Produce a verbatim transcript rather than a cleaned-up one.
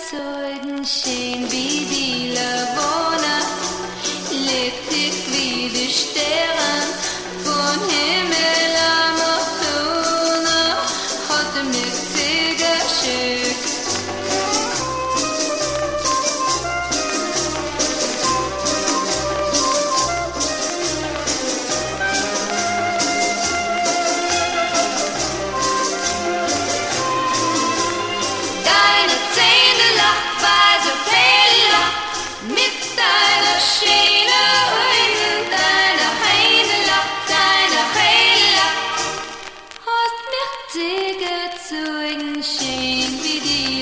Zeugen schön wie die Lagune, lebt ich wie die Sterne von Himmel am Ottone, hat mich zugeschickt. Zeugen schön wie die